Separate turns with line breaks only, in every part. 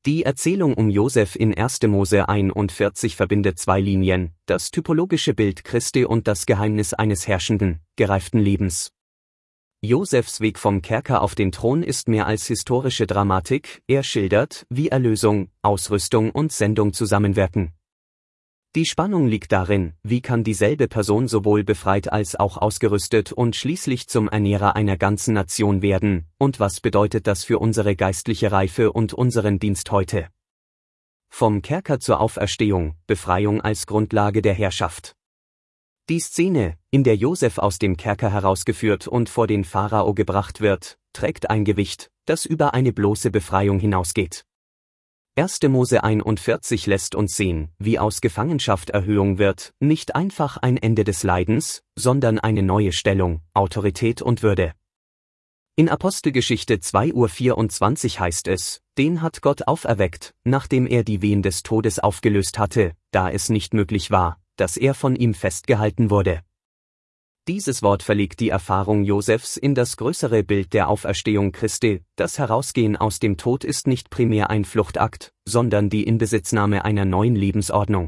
Die Erzählung um Josef in 1. Mose 41 verbindet zwei Linien, das typologische Bild Christi und das Geheimnis eines herrschenden, gereiften Lebens. Josefs Weg vom Kerker auf den Thron ist mehr als historische Dramatik, er schildert, wie Erlösung, Ausrüstung und Sendung zusammenwirken. Die Spannung liegt darin, wie kann dieselbe Person sowohl befreit als auch ausgerüstet und schließlich zum Ernährer einer ganzen Nation werden, und was bedeutet das für unsere geistliche Reife und unseren Dienst heute? Vom Kerker zur Auferstehung, Befreiung als Grundlage der Herrschaft. Die Szene, in der Josef aus dem Kerker herausgeführt und vor den Pharao gebracht wird, trägt ein Gewicht, das über eine bloße Befreiung hinausgeht. 1. Mose 41 lässt uns sehen, wie aus Gefangenschaft Erhöhung wird, nicht einfach ein Ende des Leidens, sondern eine neue Stellung, Autorität und Würde. In Apostelgeschichte 2:24 heißt es, den hat Gott auferweckt, nachdem er die Wehen des Todes aufgelöst hatte, da es nicht möglich war, dass er von ihm festgehalten wurde. Dieses Wort verlegt die Erfahrung Josefs in das größere Bild der Auferstehung Christi. Das Herausgehen aus dem Tod ist nicht primär ein Fluchtakt, sondern die Inbesitznahme einer neuen Lebensordnung.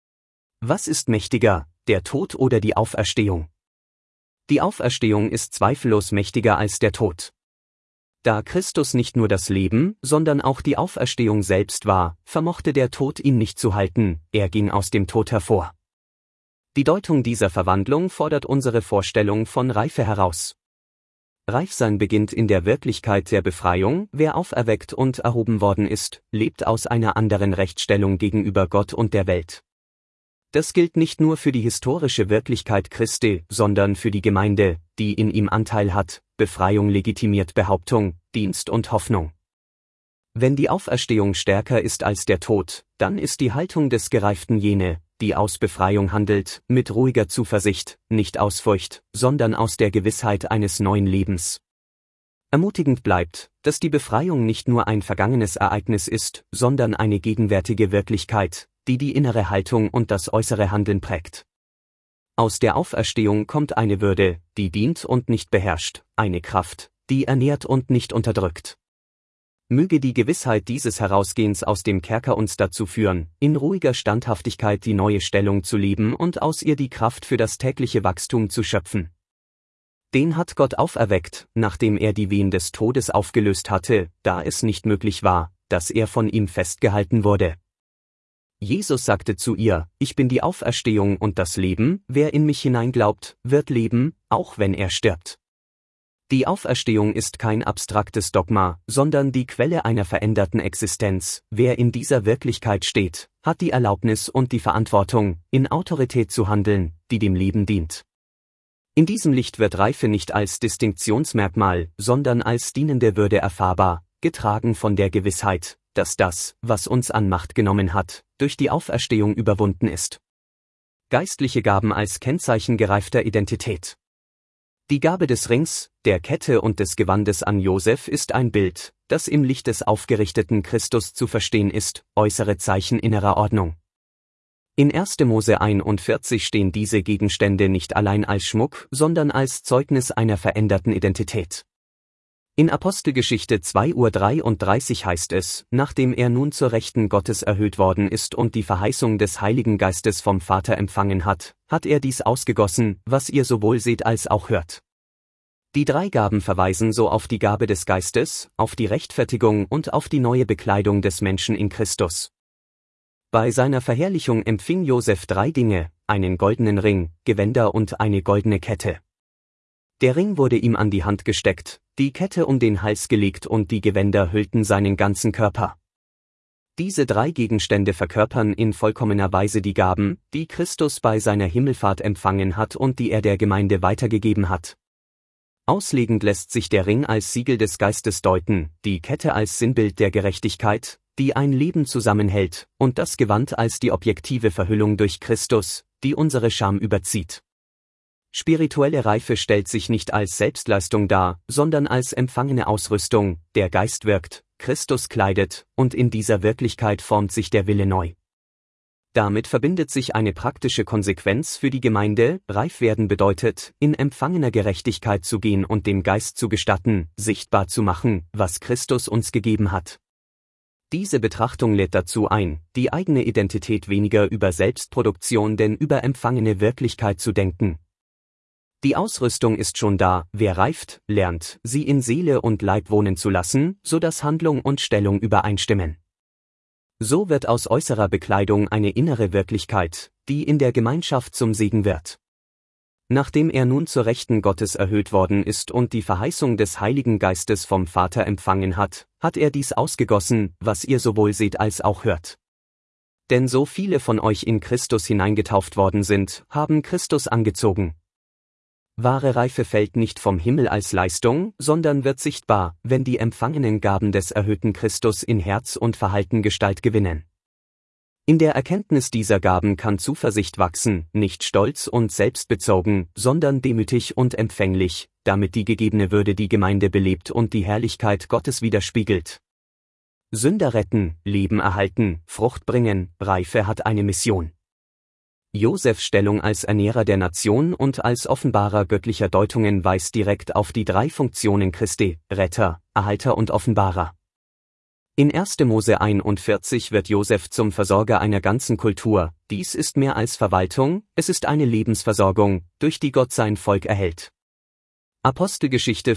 Was ist mächtiger, der Tod oder die Auferstehung? Die Auferstehung ist zweifellos mächtiger als der Tod. Da Christus nicht nur das Leben, sondern auch die Auferstehung selbst war, vermochte der Tod ihn nicht zu halten, er ging aus dem Tod hervor. Die Deutung dieser Verwandlung fordert unsere Vorstellung von Reife heraus. Reifsein beginnt in der Wirklichkeit der Befreiung, wer auferweckt und erhoben worden ist, lebt aus einer anderen Rechtsstellung gegenüber Gott und der Welt. Das gilt nicht nur für die historische Wirklichkeit Christi, sondern für die Gemeinde, die in ihm Anteil hat. Befreiung legitimiert Behauptung, Dienst und Hoffnung. Wenn die Auferstehung stärker ist als der Tod, dann ist die Haltung des Gereiften jene, die aus Befreiung handelt, mit ruhiger Zuversicht, nicht aus Furcht, sondern aus der Gewissheit eines neuen Lebens. Ermutigend bleibt, dass die Befreiung nicht nur ein vergangenes Ereignis ist, sondern eine gegenwärtige Wirklichkeit, die die innere Haltung und das äußere Handeln prägt. Aus der Auferstehung kommt eine Würde, die dient und nicht beherrscht, eine Kraft, die ernährt und nicht unterdrückt. Möge die Gewissheit dieses Herausgehens aus dem Kerker uns dazu führen, in ruhiger Standhaftigkeit die neue Stellung zu leben und aus ihr die Kraft für das tägliche Wachstum zu schöpfen. Den hat Gott auferweckt, nachdem er die Wehen des Todes aufgelöst hatte, da es nicht möglich war, dass er von ihm festgehalten wurde. Jesus sagte zu ihr, ich bin die Auferstehung und das Leben, wer in mich hineinglaubt, wird leben, auch wenn er stirbt. Die Auferstehung ist kein abstraktes Dogma, sondern die Quelle einer veränderten Existenz. Wer in dieser Wirklichkeit steht, hat die Erlaubnis und die Verantwortung, in Autorität zu handeln, die dem Leben dient. In diesem Licht wird Reife nicht als Distinktionsmerkmal, sondern als dienende Würde erfahrbar, getragen von der Gewissheit, dass das, was uns an Macht genommen hat, durch die Auferstehung überwunden ist. Geistliche Gaben als Kennzeichen gereifter Identität. Die Gabe des Rings, der Kette und des Gewandes an Josef ist ein Bild, das im Licht des aufgerichteten Christus zu verstehen ist, äußere Zeichen innerer Ordnung. In 1. Mose 41 stehen diese Gegenstände nicht allein als Schmuck, sondern als Zeugnis einer veränderten Identität. In Apostelgeschichte 2:33 heißt es, nachdem er nun zur Rechten Gottes erhöht worden ist und die Verheißung des Heiligen Geistes vom Vater empfangen hat, hat er dies ausgegossen, was ihr sowohl seht als auch hört. Die drei Gaben verweisen so auf die Gabe des Geistes, auf die Rechtfertigung und auf die neue Bekleidung des Menschen in Christus. Bei seiner Verherrlichung empfing Josef drei Dinge, einen goldenen Ring, Gewänder und eine goldene Kette. Der Ring wurde ihm an die Hand gesteckt, die Kette um den Hals gelegt und die Gewänder hüllten seinen ganzen Körper. Diese drei Gegenstände verkörpern in vollkommener Weise die Gaben, die Christus bei seiner Himmelfahrt empfangen hat und die er der Gemeinde weitergegeben hat. Auslegend lässt sich der Ring als Siegel des Geistes deuten, die Kette als Sinnbild der Gerechtigkeit, die ein Leben zusammenhält, und das Gewand als die objektive Verhüllung durch Christus, die unsere Scham überzieht. Spirituelle Reife stellt sich nicht als Selbstleistung dar, sondern als empfangene Ausrüstung, der Geist wirkt, Christus kleidet, und in dieser Wirklichkeit formt sich der Wille neu. Damit verbindet sich eine praktische Konsequenz für die Gemeinde. Reif werden bedeutet, in empfangener Gerechtigkeit zu gehen und dem Geist zu gestatten, sichtbar zu machen, was Christus uns gegeben hat. Diese Betrachtung lädt dazu ein, die eigene Identität weniger über Selbstproduktion denn über empfangene Wirklichkeit zu denken. Die Ausrüstung ist schon da, wer reift, lernt, sie in Seele und Leib wohnen zu lassen, so dass Handlung und Stellung übereinstimmen. So wird aus äußerer Bekleidung eine innere Wirklichkeit, die in der Gemeinschaft zum Segen wird. Nachdem er nun zur Rechten Gottes erhöht worden ist und die Verheißung des Heiligen Geistes vom Vater empfangen hat, hat er dies ausgegossen, was ihr sowohl seht als auch hört. Denn so viele von euch in Christus hineingetauft worden sind, haben Christus angezogen. Wahre Reife fällt nicht vom Himmel als Leistung, sondern wird sichtbar, wenn die empfangenen Gaben des erhöhten Christus in Herz und Verhalten Gestalt gewinnen. In der Erkenntnis dieser Gaben kann Zuversicht wachsen, nicht stolz und selbstbezogen, sondern demütig und empfänglich, damit die gegebene Würde die Gemeinde belebt und die Herrlichkeit Gottes widerspiegelt. Sünder retten, Leben erhalten, Frucht bringen, Reife hat eine Mission. Josefs Stellung als Ernährer der Nation und als Offenbarer göttlicher Deutungen weist direkt auf die 3 Funktionen Christi, Retter, Erhalter und Offenbarer. In 1. Mose 41 wird Josef zum Versorger einer ganzen Kultur, dies ist mehr als Verwaltung, es ist eine Lebensversorgung, durch die Gott sein Volk erhält. Apostelgeschichte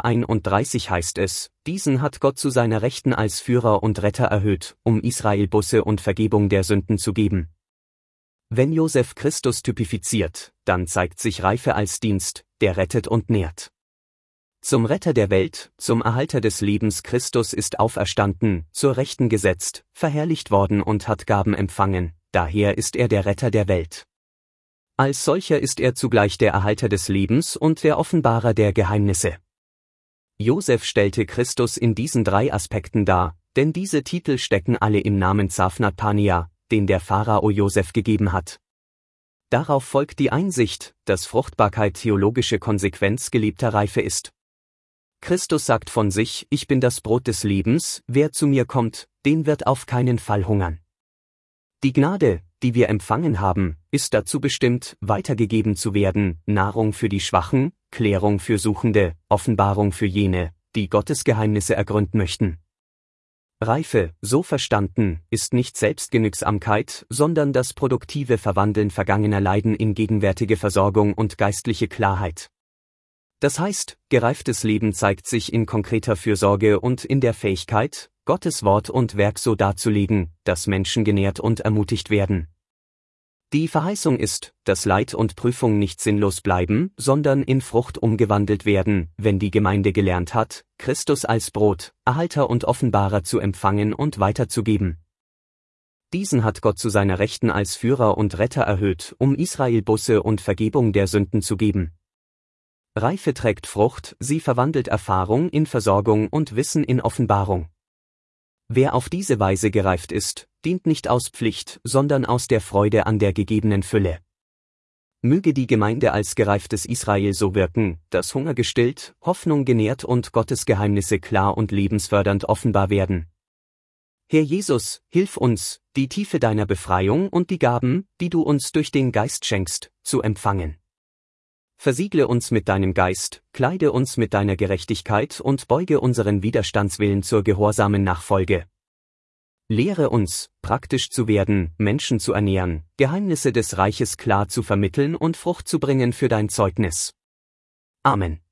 5:31 heißt es, diesen hat Gott zu seiner Rechten als Führer und Retter erhöht, um Israel Buße und Vergebung der Sünden zu geben. Wenn Josef Christus typifiziert, dann zeigt sich Reife als Dienst, der rettet und nährt. Zum Retter der Welt, zum Erhalter des Lebens Christus ist auferstanden, zur Rechten gesetzt, verherrlicht worden und hat Gaben empfangen, daher ist er der Retter der Welt. Als solcher ist er zugleich der Erhalter des Lebens und der Offenbarer der Geheimnisse. Josef stellte Christus in diesen 3 Aspekten dar, denn diese Titel stecken alle im Namen Zaphnat Paneah, den der Pharao Josef gegeben hat. Darauf folgt die Einsicht, dass Fruchtbarkeit theologische Konsequenz gelebter Reife ist. Christus sagt von sich, ich bin das Brot des Lebens, wer zu mir kommt, den wird auf keinen Fall hungern. Die Gnade, die wir empfangen haben, ist dazu bestimmt, weitergegeben zu werden, Nahrung für die Schwachen, Klärung für Suchende, Offenbarung für jene, die Gottes Geheimnisse ergründen möchten. Reife, so verstanden, ist nicht Selbstgenügsamkeit, sondern das produktive Verwandeln vergangener Leiden in gegenwärtige Versorgung und geistliche Klarheit. Das heißt, gereiftes Leben zeigt sich in konkreter Fürsorge und in der Fähigkeit, Gottes Wort und Werk so darzulegen, dass Menschen genährt und ermutigt werden. Die Verheißung ist, dass Leid und Prüfung nicht sinnlos bleiben, sondern in Frucht umgewandelt werden, wenn die Gemeinde gelernt hat, Christus als Brot, Erhalter und Offenbarer zu empfangen und weiterzugeben. Diesen hat Gott zu seiner Rechten als Führer und Retter erhöht, um Israel Buße und Vergebung der Sünden zu geben. Reife trägt Frucht, sie verwandelt Erfahrung in Versorgung und Wissen in Offenbarung. Wer auf diese Weise gereift ist, dient nicht aus Pflicht, sondern aus der Freude an der gegebenen Fülle. Möge die Gemeinde als gereiftes Israel so wirken, dass Hunger gestillt, Hoffnung genährt und Gottes Geheimnisse klar und lebensfördernd offenbar werden. Herr Jesus, hilf uns, die Tiefe deiner Befreiung und die Gaben, die du uns durch den Geist schenkst, zu empfangen. Versiegle uns mit deinem Geist, kleide uns mit deiner Gerechtigkeit und beuge unseren Widerstandswillen zur gehorsamen Nachfolge. Lehre uns, praktisch zu werden, Menschen zu ernähren, Geheimnisse des Reiches klar zu vermitteln und Frucht zu bringen für dein Zeugnis. Amen.